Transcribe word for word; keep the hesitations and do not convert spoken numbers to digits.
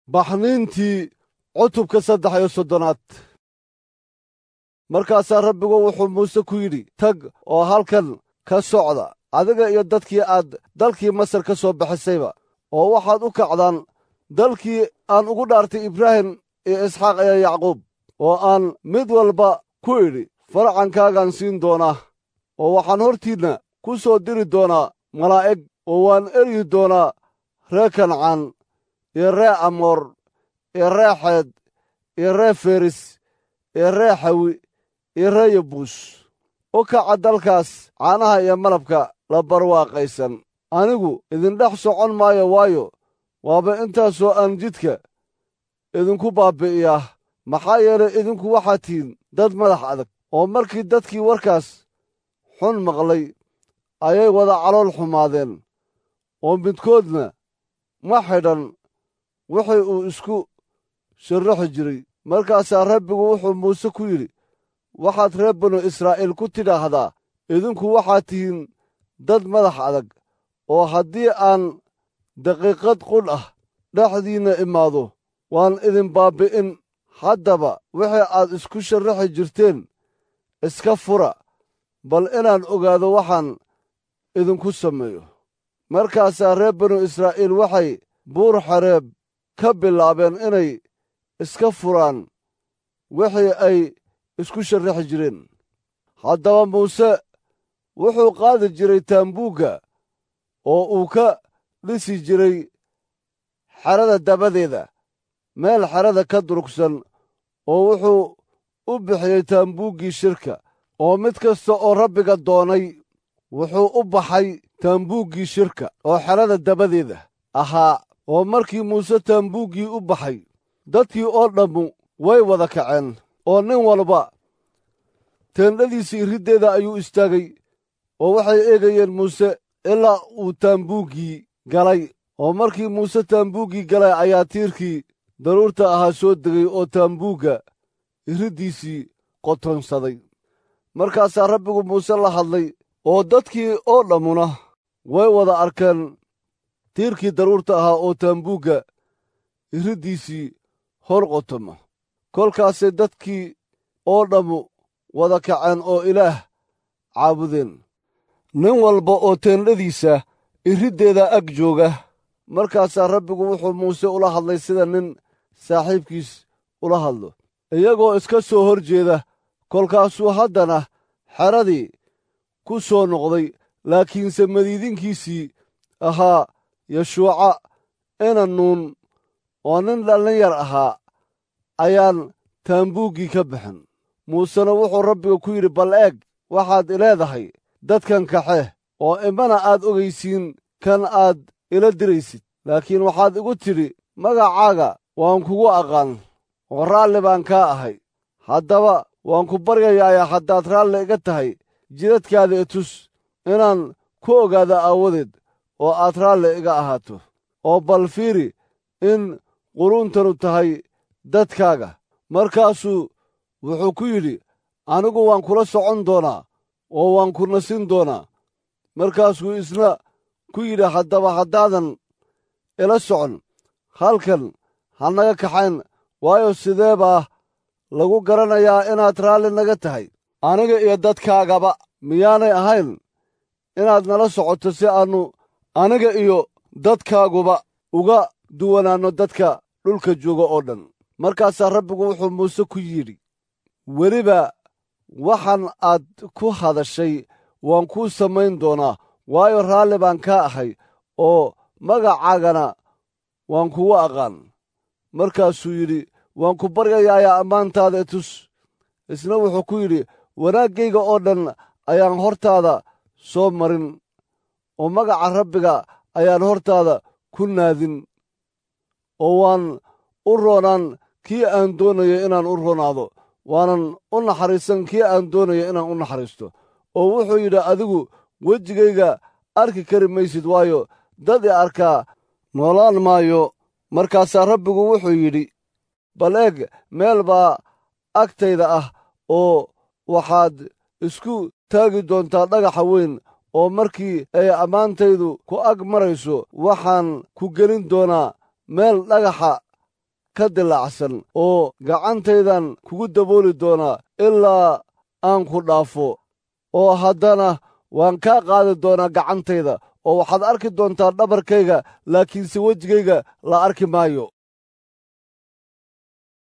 baxniintii cutubka saddex iyo soddonaad. markaasaa rabbigu wuxuu muuse ku yidhi, tag oo halkan ka socda adiga iyo dadkii aad dalkii masar ka soo baxisayba, oo waxaad u kacdaan dalkii aan ugu dhaartay ibraahim iyo isxaaq iyo yacquub, oo aan mid walba ku idhi farcankaagaan siin doonaa, oo waxaan hortiinna ku soo diri doonaa malaa'ig, oo waan eryi doonaa ree kancaan iyo ree amoor iyo ree xeed iyo ree feris iyo ree xawi iyo ree yabuus. u kaca dalkaas caanaha iyo malabka la barwaaqaysan. anigu idindhex socon maayo, waayo waaba intaasoo aan jidka idinku baabbi'iyaa. maxaa yeelay idinku waxaad tihiin dad madax adag. oo markii dadkii warkaas xun maqlay ayay wada calool xumaadeen, oo midkoodna ma xidhan wixii uu isku sharraxi jiray. markaasaa rabbigu wuxuu muuse ku yidhi, waxaad reer banu israa'iil ku tidhaahdaa, idinku waxaad tihiin dad madax adag, oo haddii aan daqiiqad qudh ah dhexdiinna imaado waan idin baabbi'in. haddaba wixii aad isku sharraxi jirteen iska fura, bal inaan ogaado waxaan idinku sameeyo. markaasaa reer banu israa'iil waxay buur xareeb ka bilaabeen inay iska furaan wixii ay isku sharraxi jireen. haddaba muuse wuxuu qaadi jiray taambuugga oo uu ka dhisi jiray xerada dabadeeda meel xerada ka durugsan, oo wuxuu u bixiyey taambuuggii shirka. oo mid kasta oo rabbiga doonay wuxuu u baxay taambuuggii shirka oo xerada dabadeeda ahaa. oo markii muuse taambuuggii u baxay, dadkii oo dhammu way wada kaceen, oo nin walba teendhadiisii riddeeda ayuu istaagay, oo waxay eegayeen muuse ilaa uu taambuuggii galay. oo markii muuse taambuuggii galay ayaa tiirkii daruurta ahaa soo degay oo taambuugga riddiisii qotonsaday. markaasaa rabbigu muuse la hadlay, oo dadkii oo dhammuna way wada arkeen tiirkii daruurta ahaa oo taambuugga riddiisii hor qotoma. kolkaasay dadkii oo dhammu wada kaceen oo ilaah caabudeen, nin walba oo teendhadiisa iriddeeda ag jooga. markaasaa rabbigu wuxuu muuse ula hadlay sida nin saaxiibkiis ula hadlo, iyagoo iska soo hor jeeda. kolkaasuu haddana xeradii ku soo noqday, laakiinse madiidinkiisii ahaa yeshuuca ina nuun oo nin dhallinyar ahaa ayaan taambuuggii ka bixin. muusena wuxuu rabbiga ku yidhi, bal eeg, waxaad ileedahay dadkan kaxe, oo imana aad ogaysiin kan aad ila diraysid. laakiin waxaad igu tidhi, magacaaga waan kugu aqaan, oo raalli baan kaa ahay. haddaba waan ku baryayaa haddaad raalli iga tahay, jidadkaada i tus, inaan ku ogaado aawadeed, oo aad raalli iga ahaato. oo bal fiiri in quruuntanu tahay dadkaaga. markaasuu wuxuu ku yidhi, anigu waan kula socon doonaa, oo waan ku nasin doonaa. markaasuu isna ku yidhi, haddaba haddaadan ila socon, halkan ha naga kaxayn, waayo sidee baa lagu garanayaa inaad raalli naga tahay, aniga iyo dadkaagaba? miyaanay ahayn inaad nala socoto si aannu aniga iyo dadkaaguba uga duwanaanno dadka dhulka jooga oo dhan. markaasaa rabbigu wuxuu muuse ku yidhi, weliba waxaan aad ku hadashay waan kuu samayn doonaa, waayo raalli baan kaa ahay, oo magacaagana waan kugu aqaan. markaasuu yidhi, waan ku baryayaa ammaantaada i tus. isna wuxuu ku yidhi, wanaaggayga oo dhan ayaan hortaada soo marin, oo magaca rabbiga ayaan hortaada ku naadin, oo waan u roonaan kii aan doonayo inaan u roonaado, waanan u naxariisan kii aan doonayo inaan u naxariisto. oo wuxuu yidhi, adigu wejigayga arki kari maysid, waayo dad i arkaa noolaan maayo. markaasaa rabbigu wuxuu yidhi, bal eeg, meel baa agtayda ah, oo waxaad isku taagi doontaa dhagaxa weyn, oo markii ay ammaantaydu ku ag marayso waxaan ku gelin doonaa meel dhagaxa ka dilaacsan oo gacantaydan kugu dabooli doonaa ilaa aan ku dhaafo oo haddana waan kaa qaadi doonaa gacantayda oo waxaad arki doontaa dhabarkayga laakiinse wejigayga la arki maayo